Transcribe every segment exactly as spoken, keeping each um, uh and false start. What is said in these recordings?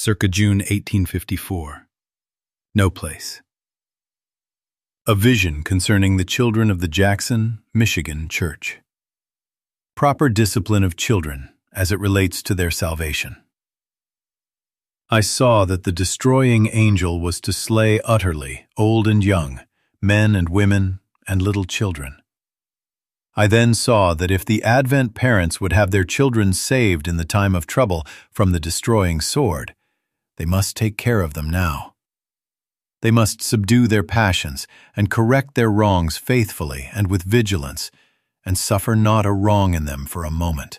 circa June eighteen fifty-four. No place. A vision concerning the children of the Jackson, Michigan Church. Proper discipline of children as it relates to their salvation. I saw that the destroying angel was to slay utterly old and young, men and women, and little children. I then saw that if the Advent parents would have their children saved in the time of trouble from the destroying sword, they must take care of them now. They must subdue their passions and correct their wrongs faithfully and with vigilance, and suffer not a wrong in them for a moment.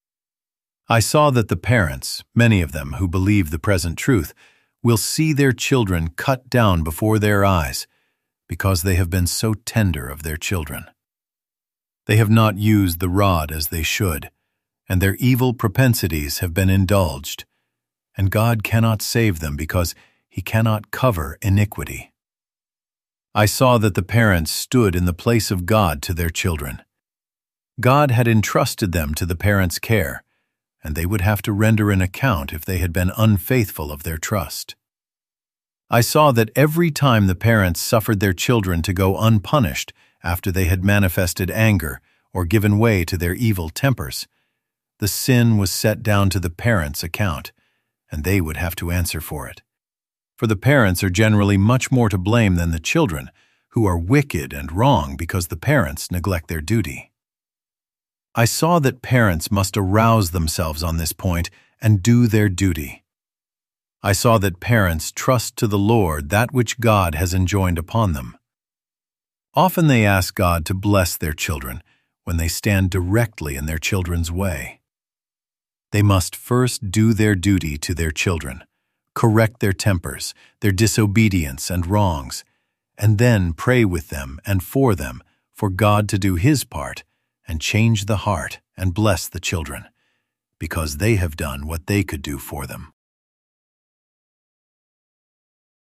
I saw that the parents, many of them who believe the present truth, will see their children cut down before their eyes because they have been so tender of their children. They have not used the rod as they should, and their evil propensities have been indulged, and God cannot save them because He cannot cover iniquity. I saw that the parents stood in the place of God to their children. God had entrusted them to the parents' care, and they would have to render an account if they had been unfaithful of their trust. I saw that every time the parents suffered their children to go unpunished after they had manifested anger or given way to their evil tempers, the sin was set down to the parents' account, and they would have to answer for it. For the parents are generally much more to blame than the children, who are wicked and wrong because the parents neglect their duty. I saw that parents must arouse themselves on this point and do their duty. I saw that parents trust to the Lord that which God has enjoined upon them. Often they ask God to bless their children when they stand directly in their children's way. They must first do their duty to their children, correct their tempers, their disobedience and wrongs, and then pray with them and for them for God to do His part and change the heart and bless the children, because they have done what they could do for them.